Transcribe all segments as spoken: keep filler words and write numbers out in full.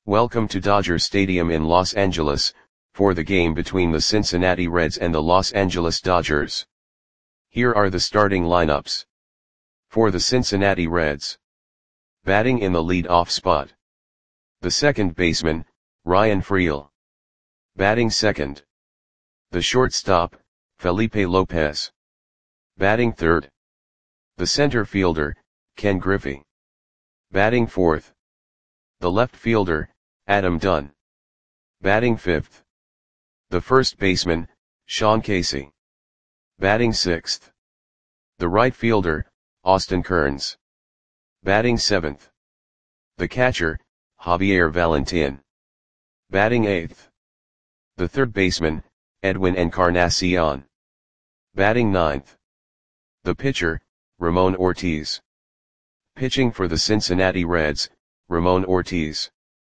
Welcome to Dodger Stadium in Los Angeles, for the game between the Cincinnati Reds and the Los Angeles Dodgers. Here are the starting lineups. For the Cincinnati Reds. Batting in the lead-off spot. The second baseman, Ryan Freel. Batting second. The shortstop, Felipe Lopez. Batting third. The center fielder, Ken Griffey. Batting fourth. The left fielder, Adam Dunn. Batting fifth. The first baseman, Sean Casey. Batting sixth. The right fielder, Austin Kearns. Batting seventh. The catcher, Javier Valentin. Batting eighth. The third baseman, Edwin Encarnacion. Batting ninth. The pitcher, Ramon Ortiz. Pitching for the Cincinnati Reds, Ramon Ortiz.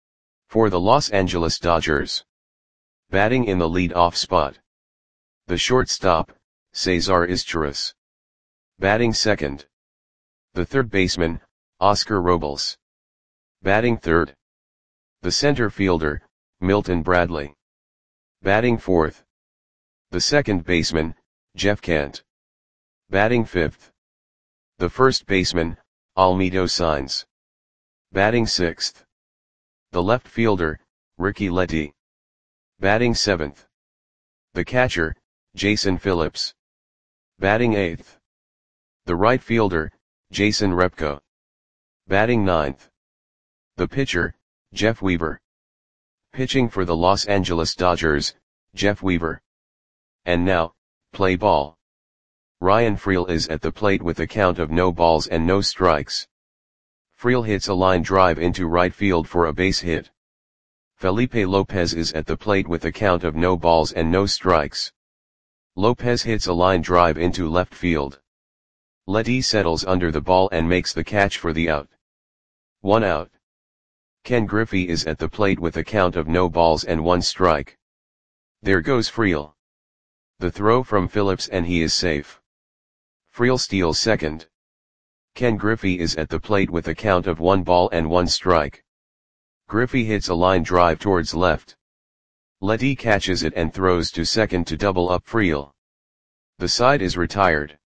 For the Los Angeles Dodgers. Batting in the lead-off spot. The shortstop, Cesar Izturis. Batting second. The third baseman, Oscar Robles. Batting third. The center fielder, Milton Bradley. Batting fourth. The second baseman, Jeff Kent. Batting fifth. The first baseman, Almedo Sainz. Batting sixth. The left fielder, Ricky Letty. Batting seventh. The catcher, Jason Phillips. Batting eighth. The right fielder, Jason Repko. Batting ninth. The pitcher, Jeff Weaver. Pitching for the Los Angeles Dodgers, Jeff Weaver. And now, play ball. Ryan Freel is at the plate with a count of no balls and no strikes. Freel hits a line drive into right field for a base hit. Felipe Lopez is at the plate with a count of no balls and no strikes. Lopez hits a line drive into left field. Letty settles under the ball and makes the catch for the out. One out. Ken Griffey is at the plate with a count of no balls and one strike. There goes Freel. The throw from Phillips and he is safe. Freel steals second. Ken Griffey is at the plate with a count of one ball and one strike. Griffey hits a line drive towards left. Letty catches it and throws to second to double up Freel. The side is retired.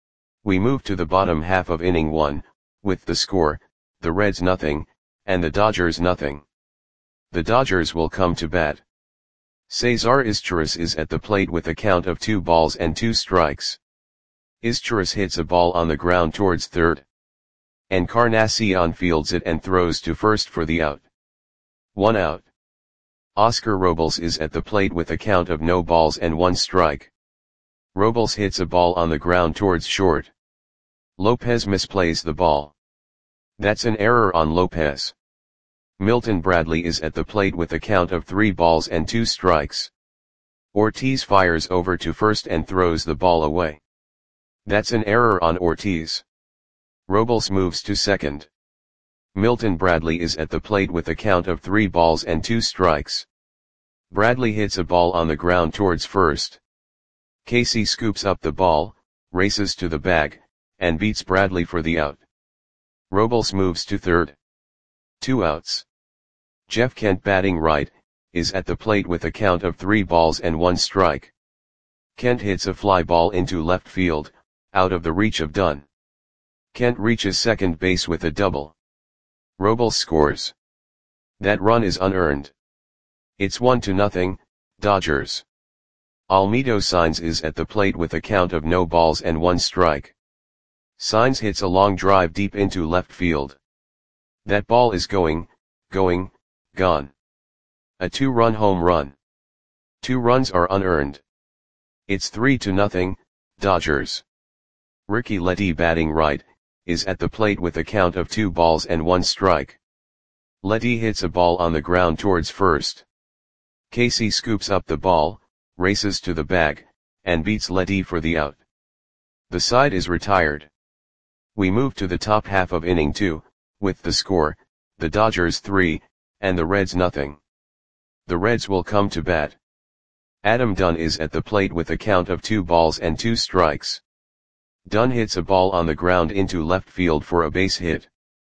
We move to the bottom half of inning one, with the score, the Reds nothing, and the Dodgers nothing. The Dodgers will come to bat. Cesar Izturis is at the plate with a count of two balls and two strikes. Izturis hits a ball on the ground towards third. Encarnacion fields it and throws to first for the out. One out. Oscar Robles is at the plate with a count of no balls and one strike. Robles hits a ball on the ground towards short. Lopez misplays the ball. That's an error on Lopez. Milton Bradley is at the plate with a count of three balls and two strikes. Ortiz fires over to first and throws the ball away. That's an error on Ortiz. Robles moves to second. Milton Bradley is at the plate with a count of three balls and two strikes. Bradley hits a ball on the ground towards first. Casey scoops up the ball, races to the bag, and beats Bradley for the out. Robles moves to third. Two outs. Jeff Kent, batting right, is at the plate with a count of three balls and one strike. Kent hits a fly ball into left field, out of the reach of Dunn. Kent reaches second base with a double. Robles scores. That run is unearned. It's one to nothing, Dodgers. Almedo Sainz is at the plate with a count of no balls and one strike. Sainz hits a long drive deep into left field. That ball is going, going, gone. A two-run home run. Two runs are unearned. It's three to nothing, Dodgers. Ricky Letty, batting right, is at the plate with a count of two balls and one strike. Letty hits a ball on the ground towards first. Casey scoops up the ball, races to the bag, and beats Letty for the out. The side is retired. We move to the top half of inning two, with the score, the Dodgers three, and the Reds nothing. The Reds will come to bat. Adam Dunn is at the plate with a count of two balls and two strikes. Dunn hits a ball on the ground into left field for a base hit.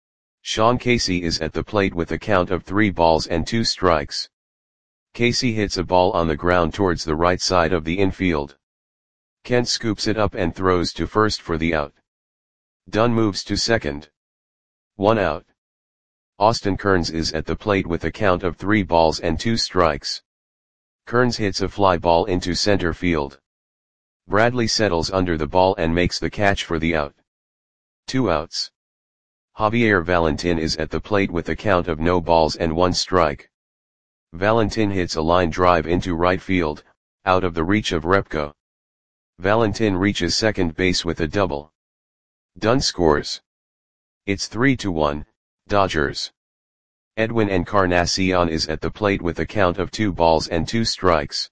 Sean Casey is at the plate with a count of three balls and two strikes. Casey hits a ball on the ground towards the right side of the infield. Kent scoops it up and throws to first for the out. Dunn moves to second. One out. Austin Kearns is at the plate with a count of three balls and two strikes. Kearns hits a fly ball into center field. Bradley settles under the ball and makes the catch for the out. Two outs. Javier Valentin is at the plate with a count of no balls and one strike. Valentin hits a line drive into right field, out of the reach of Repko. Valentin reaches second base with a double. Dunn scores. It's three to one, Dodgers. Edwin Encarnacion is at the plate with a count of two balls and two strikes.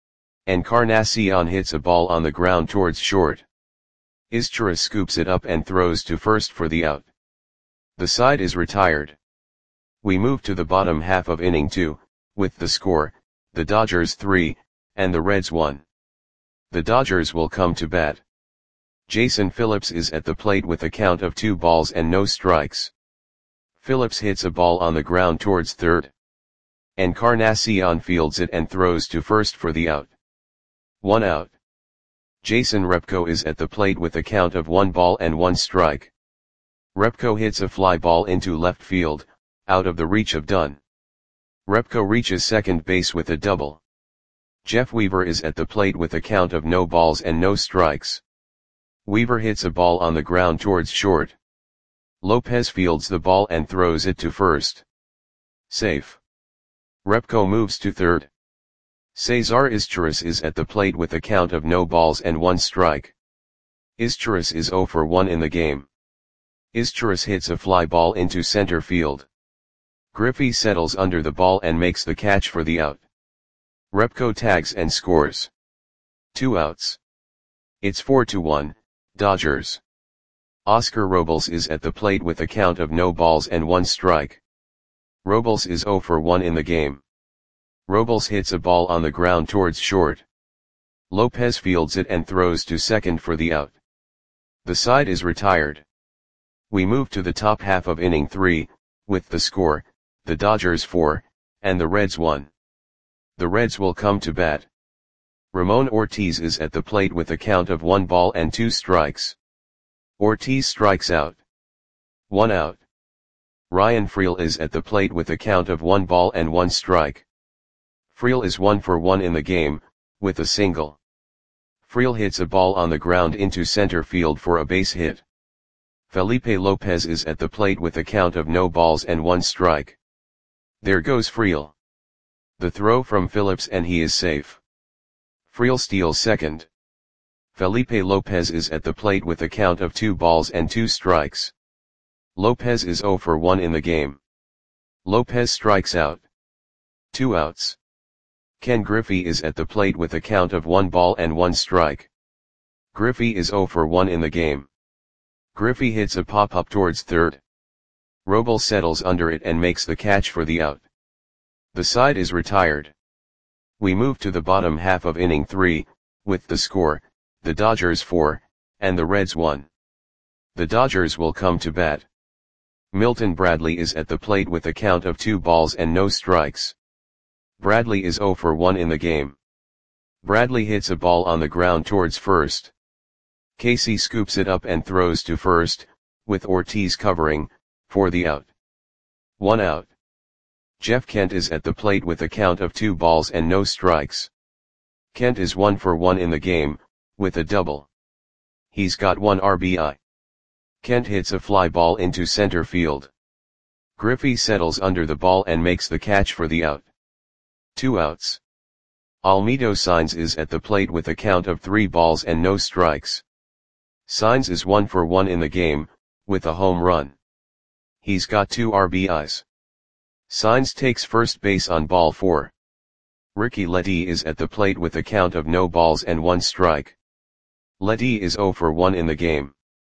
Encarnacion hits a ball on the ground towards short. Izturis scoops it up and throws to first for the out. The side is retired. We move to the bottom half of inning two, with the score, the Dodgers three, and the Reds one. The Dodgers will come to bat. Jason Phillips is at the plate with a count of two balls and no strikes. Phillips hits a ball on the ground towards third. Encarnacion fields it and throws to first for the out. One out. Jason Repko is at the plate with a count of one ball and one strike. Repko hits a fly ball into left field, out of the reach of Dunn. Repko reaches second base with a double. Jeff Weaver is at the plate with a count of no balls and no strikes. Weaver hits a ball on the ground towards short. Lopez fields the ball and throws it to first. Safe. Repko moves to third. Cesar Izturis is at the plate with a count of no balls and one strike. Izturis is zero for one in the game. Izturis hits a fly ball into center field. Griffey settles under the ball and makes the catch for the out. Repko tags and scores. Two outs. It's four to one, Dodgers. Oscar Robles is at the plate with a count of no balls and one strike. Robles is zero for one in the game. Robles hits a ball on the ground towards short. Lopez fields it and throws to second for the out. The side is retired. We move to the top half of inning three, with the score, the Dodgers four, and the Reds one. The Reds will come to bat. Ramon Ortiz is at the plate with a count of one ball and two strikes. Ortiz strikes out. One out. Ryan Freel is at the plate with a count of one ball and one strike. Freel is one for one in the game, with a single. Freel hits a ball on the ground into center field for a base hit. Felipe Lopez is at the plate with a count of no balls and one strike. There goes Freel. The throw from Phillips and he is safe. Freel steals second. Felipe Lopez is at the plate with a count of two balls and two strikes. Lopez is zero for one in the game. Lopez strikes out. Two outs. Ken Griffey is at the plate with a count of one ball and one strike. Griffey is zero for one in the game. Griffey hits a pop-up towards third. Robles settles under it and makes the catch for the out. The side is retired. We move to the bottom half of inning three, with the score, the Dodgers four, and the Reds one. The Dodgers will come to bat. Milton Bradley is at the plate with a count of two balls and no strikes. Bradley is zero for one in the game. Bradley hits a ball on the ground towards first. Casey scoops it up and throws to first, with Ortiz covering, for the out. One out. Jeff Kent is at the plate with a count of two balls and no strikes. Kent is one for one in the game, with a double. He's got one R B I. Kent hits a fly ball into center field. Griffey settles under the ball and makes the catch for the out. Two outs. Almedo Saenz is at the plate with a count of three balls and no strikes. Saenz is one for one in the game, with a home run. He's got two R B Is. Saenz takes first base on ball four. Ricky Ledee is at the plate with a count of no balls and one strike. Ledee is zero for one in the game.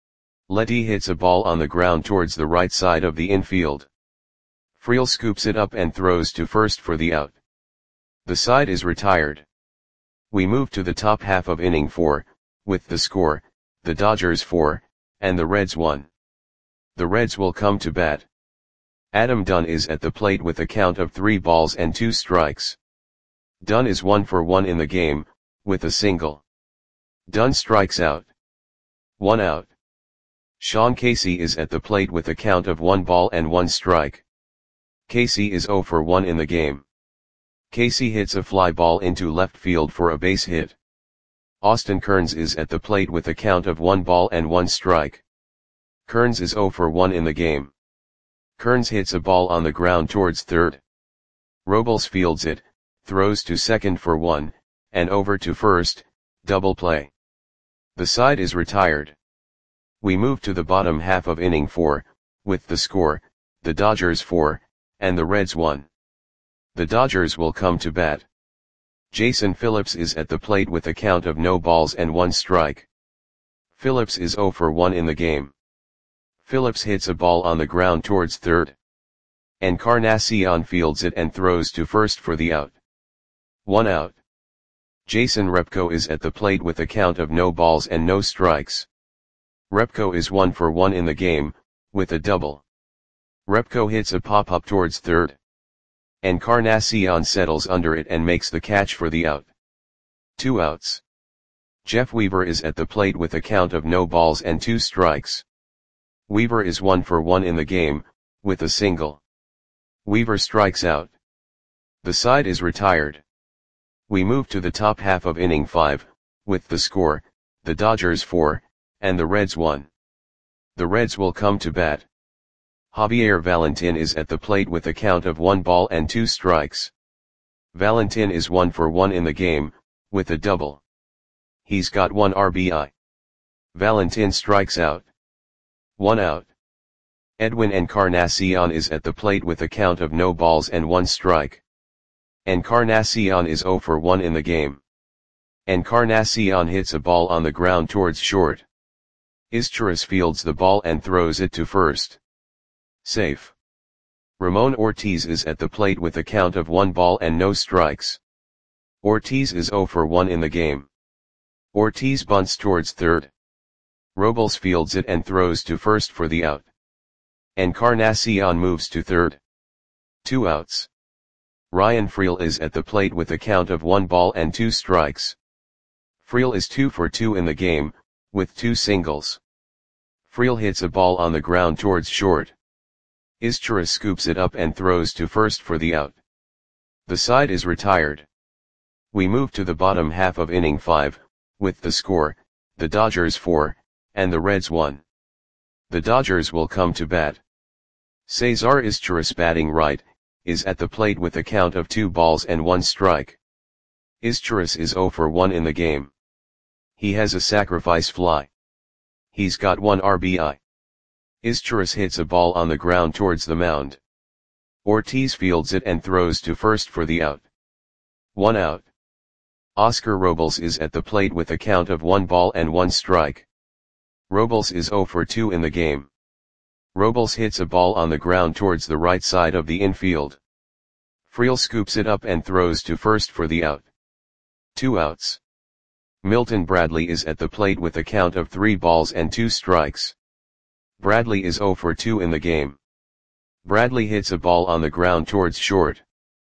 Ledee hits a ball on the ground towards the right side of the infield. Freel scoops it up and throws to first for the out. The side is retired. We move to the top half of inning four, with the score, the Dodgers four, and the Reds one. The Reds will come to bat. Adam Dunn is at the plate with a count of three balls and two strikes. Dunn is one for one in the game, with a single. Dunn strikes out. One out. Sean Casey is at the plate with a count of one ball and one strike. Casey is zero for one in the game. Casey hits a fly ball into left field for a base hit. Austin Kearns is at the plate with a count of one ball and one strike. Kearns is zero for one in the game. Kearns hits a ball on the ground towards third. Robles fields it, throws to second for one, and over to first, double play. The side is retired. We move to the bottom half of inning four, with the score, the Dodgers four, and the Reds one. The Dodgers will come to bat. Jason Phillips is at the plate with a count of no balls and one strike. Phillips is zero for one in the game. Phillips hits a ball on the ground towards third. Encarnacion fields it and throws to first for the out. One out. Jason Repko is at the plate with a count of no balls and no strikes. Repko is one for one in the game, with a double. Repko hits a pop-up towards third. Encarnacion settles under it and makes the catch for the out. Two outs. Jeff Weaver is at the plate with a count of no balls and two strikes. Weaver is one for one in the game, with a single. Weaver strikes out. The side is retired. We move to the top half of inning five, with the score, the Dodgers four, and the Reds one. The Reds will come to bat. Javier Valentin is at the plate with a count of one ball and two strikes. Valentin is one for one in the game, with a double. He's got one R B I. Valentin strikes out. One out. Edwin Encarnacion is at the plate with a count of no balls and one strike. Encarnacion is zero for one in the game. Encarnacion hits a ball on the ground towards short. Izturis fields the ball and throws it to first. Safe. Ramon Ortiz is at the plate with a count of one ball and no strikes. Ortiz is zero for one in the game. Ortiz bunts towards third. Robles fields it and throws to first for the out. Encarnacion moves to third. Two outs. Ryan Freel is at the plate with a count of one ball and two strikes. Freel is two for two in the game, with two singles. Freel hits a ball on the ground towards short. Izturis scoops it up and throws to first for the out. The side is retired. We move to the bottom half of inning five, with the score, the Dodgers four, and the Reds one. The Dodgers will come to bat. Cesar Izturis, batting right, is at the plate with a count of two balls and one strike. Izturis is zero for one in the game. He has a sacrifice fly. He's got one R B I. Izturis hits a ball on the ground towards the mound. Ortiz fields it and throws to first for the out. One out. Oscar Robles is at the plate with a count of one ball and one strike. Robles is zero for two in the game. Robles hits a ball on the ground towards the right side of the infield. Freel scoops it up and throws to first for the out. Two outs. Milton Bradley is at the plate with a count of three balls and two strikes. Bradley is zero for two in the game. Bradley hits a ball on the ground towards short.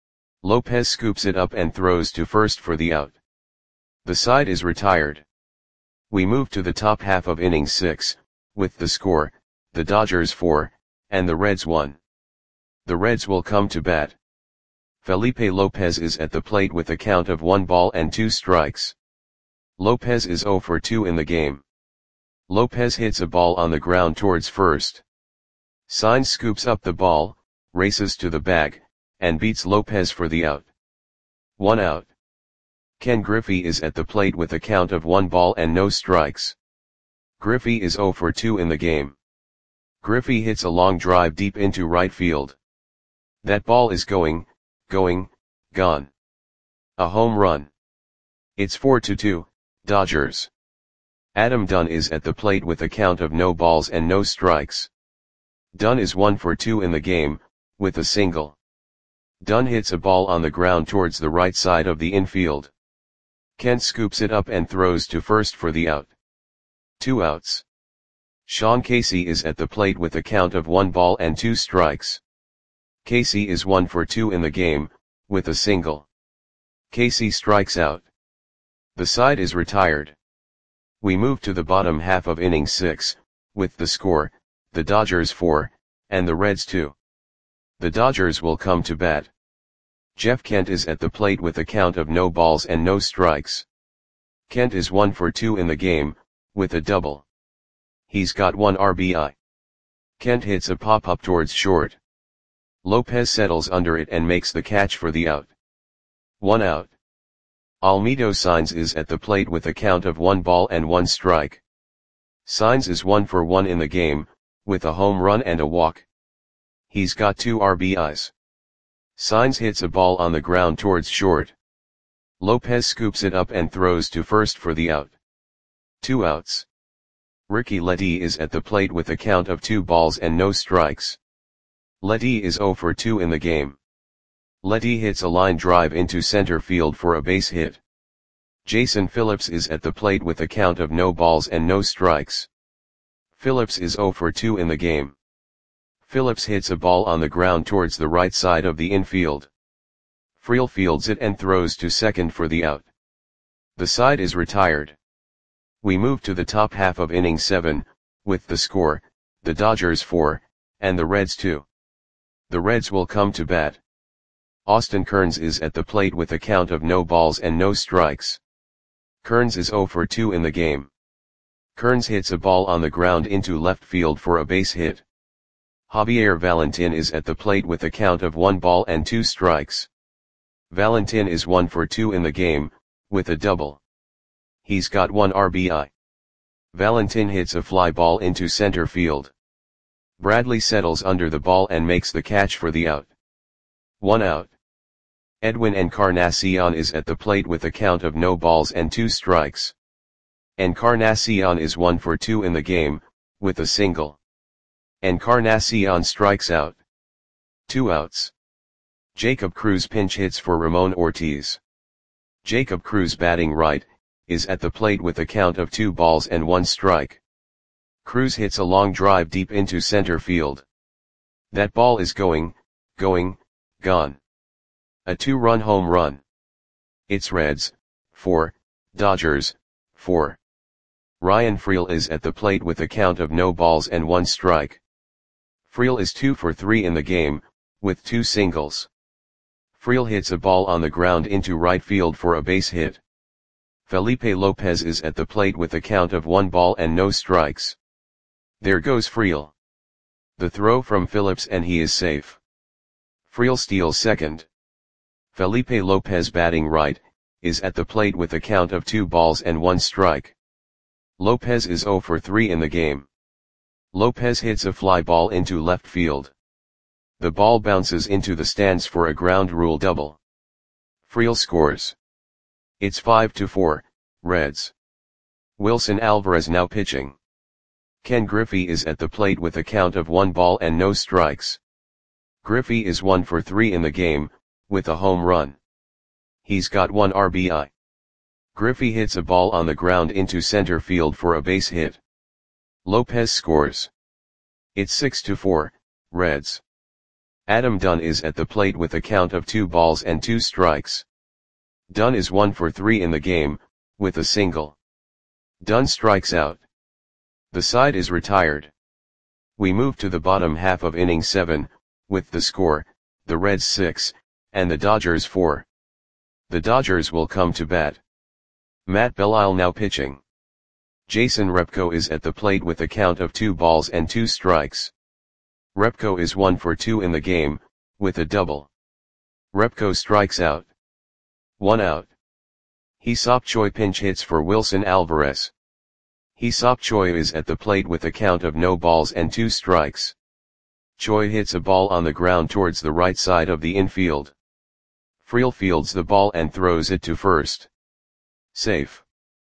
Lopez scoops it up and throws to first for the out. The side is retired. We move to the top half of inning six, with the score, the Dodgers four, and the Reds one. The Reds will come to bat. Felipe Lopez is at the plate with a count of one ball and two strikes. Lopez is zero for two in the game. Lopez hits a ball on the ground towards first. Saenz scoops up the ball, races to the bag, and beats Lopez for the out. One out. Ken Griffey is at the plate with a count of one ball and no strikes. Griffey is zero for two in the game. Griffey hits a long drive deep into right field. That ball is going, going, gone. A home run. It's four to two, Dodgers. Adam Dunn is at the plate with a count of no balls and no strikes. Dunn is one for two in the game, with a single. Dunn hits a ball on the ground towards the right side of the infield. Kent scoops it up and throws to first for the out. Two outs. Sean Casey is at the plate with a count of one ball and two strikes. Casey is one for two in the game, with a single. Casey strikes out. The side is retired. We move to the bottom half of inning six, with the score, the Dodgers four, and the Reds two. The Dodgers will come to bat. Jeff Kent is at the plate with a count of no balls and no strikes. Kent is one for two in the game, with a double. He's got one R B I. Kent hits a pop-up towards short. Lopez settles under it and makes the catch for the out. One out. Almedo Saenz is at the plate with a count of one ball and one strike. Saenz is one for one in the game, with a home run and a walk. He's got two R B Is. Saenz hits a ball on the ground towards short. Lopez scoops it up and throws to first for the out. Two outs. Ricky Ledee is at the plate with a count of two balls and no strikes. Ledee is zero for two in the game. Ledee hits a line drive into center field for a base hit. Jason Phillips is at the plate with a count of no balls and no strikes. Phillips is zero for two in the game. Phillips hits a ball on the ground towards the right side of the infield. Friel fields it and throws to second for the out. The side is retired. We move to the top half of inning seven, with the score, the Dodgers four, and the Reds two. The Reds will come to bat. Austin Kearns is at the plate with a count of no balls and no strikes. Kearns is zero for two in the game. Kearns hits a ball on the ground into left field for a base hit. Javier Valentin is at the plate with a count of one ball and two strikes. Valentin is one for two in the game, with a double. He's got one R B I. Valentin hits a fly ball into center field. Bradley settles under the ball and makes the catch for the out. One out. Edwin Encarnacion is at the plate with a count of no balls and two strikes. Encarnacion is one for two in the game, with a single. Encarnacion strikes out. Two outs. Jacob Cruz pinch hits for Ramon Ortiz. Jacob Cruz, batting right, is at the plate with a count of two balls and one strike. Cruz hits a long drive deep into center field. That ball is going, going, gone. A two-run home run. It's Reds, four, Dodgers, four. Ryan Friel is at the plate with a count of no balls and one strike. Friel is two for three in the game, with two singles. Friel hits a ball on the ground into right field for a base hit. Felipe Lopez is at the plate with a count of one ball and no strikes. There goes Friel. The throw from Phillips and he is safe. Friel steals second. Felipe Lopez, batting right, is at the plate with a count of two balls and one strike. Lopez is zero for three in the game. Lopez hits a fly ball into left field. The ball bounces into the stands for a ground rule double. Friel scores. It's five to four, Reds. Wilson Alvarez now pitching. Ken Griffey is at the plate with a count of one ball and no strikes. Griffey is one for three in the game, with a home run. He's got one R B I. Griffey hits a ball on the ground into center field for a base hit. Lopez scores. It's six to four, Reds. Adam Dunn is at the plate with a count of two balls and two strikes. Dunn is one for three in the game, with a single. Dunn strikes out. The side is retired. We move to the bottom half of inning seven, with the score, the Reds six, and the Dodgers four. The Dodgers will come to bat. Matt Belisle now pitching. Jason Repko is at the plate with a count of two balls and two strikes. Repko is one for two in the game, with a double. Repko strikes out. One out. Hee-Seop Choi pinch hits for Wilson Alvarez. Hee-Seop Choi is at the plate with a count of no balls and two strikes. Choi hits a ball on the ground towards the right side of the infield. Friel fields the ball and throws it to first. Safe.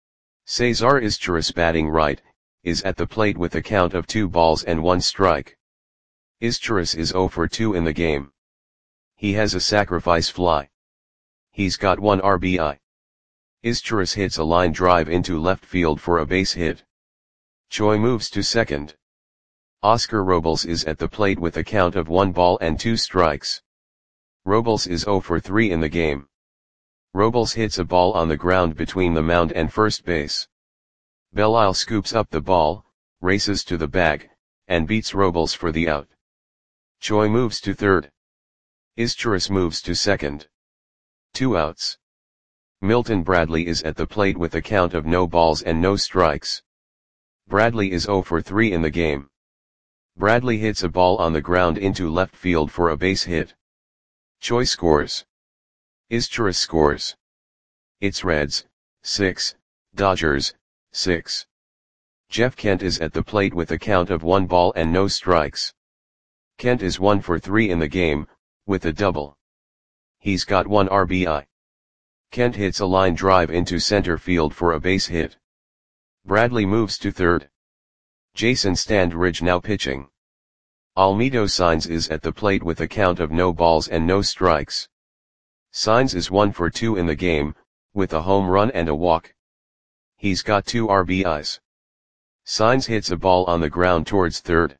Cesar Izturis, batting right, is at the plate with a count of two balls and one strike. Izturis is zero for two in the game. He has a sacrifice fly. He's got one R B I. Izturis hits a line drive into left field for a base hit. Choi moves to second. Oscar Robles is at the plate with a count of one ball and two strikes. Robles is zero for three in the game. Robles hits a ball on the ground between the mound and first base. Belial scoops up the ball, races to the bag, and beats Robles for the out. Choi moves to third. Izturis moves to second. Two outs. Milton Bradley is at the plate with a count of no balls and no strikes. Bradley is zero for three in the game. Bradley hits a ball on the ground into left field for a base hit. Choi scores. Izturis scores. It's Reds, six, Dodgers, six. Jeff Kent is at the plate with a count of one ball and no strikes. Kent is one for three in the game, with a double. He's got one R B I. Kent hits a line drive into center field for a base hit. Bradley moves to third. Jason Standridge now pitching. Almedo Saenz is at the plate with a count of no balls and no strikes. Saenz is one for two in the game, with a home run and a walk. He's got two R B Is. Saenz hits a ball on the ground towards third.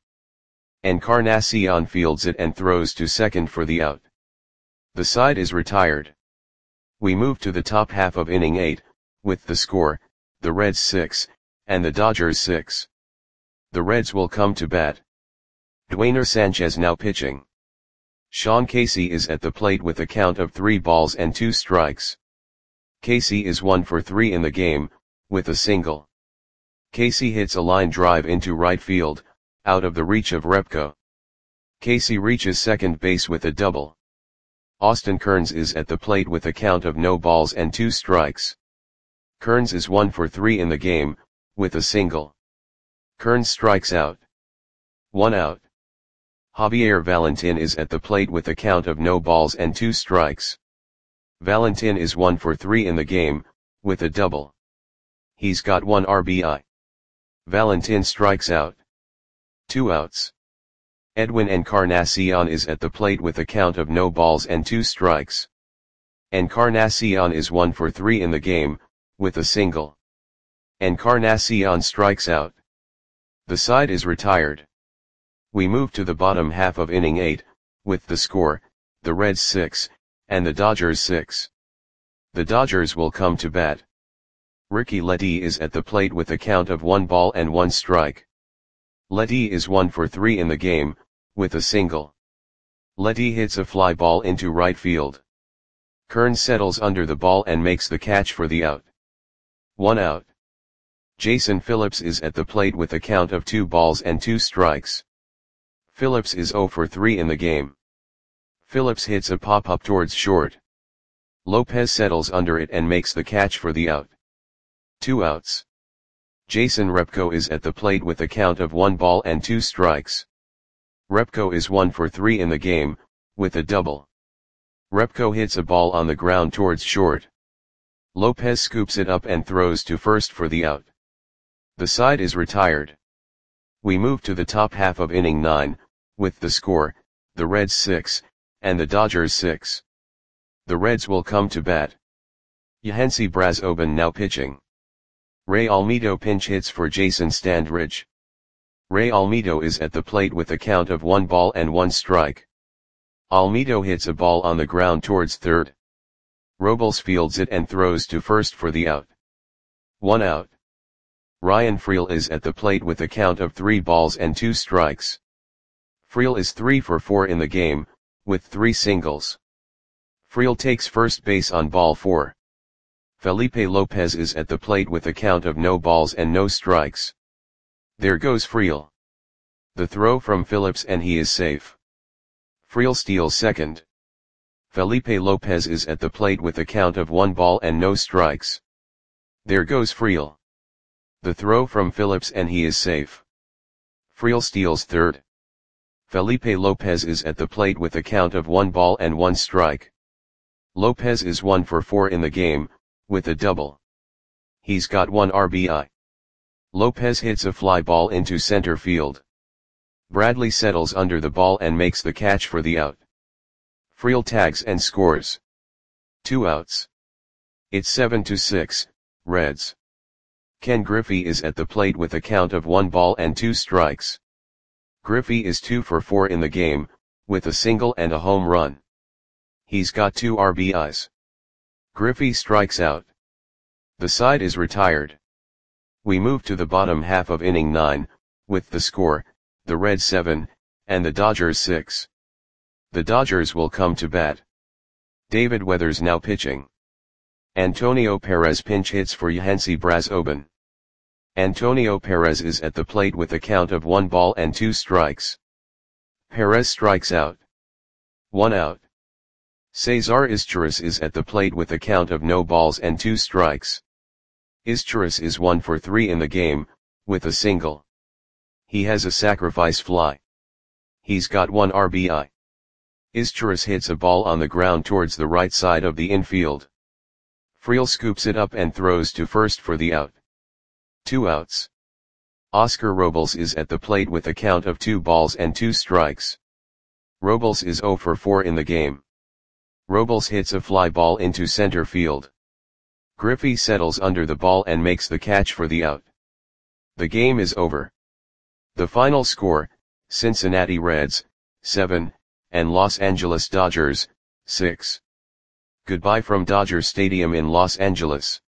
Encarnacion fields it and throws to second for the out. The side is retired. We move to the top half of inning eight, with the score, the Reds six, and the Dodgers six. The Reds will come to bat. Dwayner Sanchez now pitching. Sean Casey is at the plate with a count of three balls and two strikes. Casey is one for three in the game, with a single. Casey hits a line drive into right field, out of the reach of Repko. Casey reaches second base with a double. Austin Kearns is at the plate with a count of no balls and two strikes. Kearns is one for three in the game, with a single. Kearns strikes out. One out. Javier Valentin is at the plate with a count of no balls and two strikes. Valentin is one for three in the game, with a double. He's got one R B I. Valentin strikes out. Two outs. Edwin Encarnacion is at the plate with a count of no balls and two strikes. Encarnacion is one for three in the game, with a single. Encarnacion strikes out. The side is retired. We move to the bottom half of inning eight, with the score, the Reds six, and the Dodgers six. The Dodgers will come to bat. Ricky Ledee is at the plate with a count of one ball and one strike. Ledee is one for three in the game, with a single. Ledee hits a fly ball into right field. Kearns settles under the ball and makes the catch for the out. One out. Jason Phillips is at the plate with a count of two balls and two strikes. Phillips is zero for three in the game. Phillips hits a pop-up towards short. Lopez settles under it and makes the catch for the out. Two outs. Jason Repko is at the plate with a count of one ball and two strikes. Repko is one for three in the game, with a double. Repko hits a ball on the ground towards short. Lopez scoops it up and throws to first for the out. The side is retired. We move to the top half of inning nine, with the score, the Reds six, and the Dodgers six. The Reds will come to bat. Yahensi Brazoban now pitching. Ray Almedo pinch hits for Jason Standridge. Ray Almedo is at the plate with a count of one ball and one strike. Almedo hits a ball on the ground towards third. Robles fields it and throws to first for the out. One out. Ryan Freel is at the plate with a count of three balls and two strikes. Freel is three for four in the game, with three singles. Freel takes first base on ball four. Felipe Lopez is at the plate with a count of no balls and no strikes. There goes Freel. The throw from Phillips and he is safe. Freel steals second. Felipe Lopez is at the plate with a count of one ball and no strikes. There goes Freel. The throw from Phillips and he is safe. Freel steals third. Felipe Lopez is at the plate with a count of one ball and one strike. Lopez is one for four in the game, with a double. He's got one R B I. Lopez hits a fly ball into center field. Bradley settles under the ball and makes the catch for the out. Freel tags and scores. Two outs. It's seven to six, Reds. Ken Griffey is at the plate with a count of one ball and two strikes. Griffey is two for four in the game, with a single and a home run. He's got two R B Is. Griffey strikes out. The side is retired. We move to the bottom half of inning nine, with the score, the Reds seven, and the Dodgers six. The Dodgers will come to bat. David Weathers now pitching. Antonio Perez pinch hits for Yohansy Brazoban. Antonio Perez is at the plate with a count of one ball and two strikes. Perez strikes out. One out. Cesar Izturis is at the plate with a count of no balls and two strikes. Izturis is one for three in the game, with a single. He has a sacrifice fly. He's got one R B I. Izturis hits a ball on the ground towards the right side of the infield. Friel scoops it up and throws to first for the out. Two outs. Oscar Robles is at the plate with a count of two balls and two strikes. Robles is zero for four in the game. Robles hits a fly ball into center field. Griffey settles under the ball and makes the catch for the out. The game is over. The final score, Cincinnati Reds, seven, and Los Angeles Dodgers, six. Goodbye from Dodger Stadium in Los Angeles.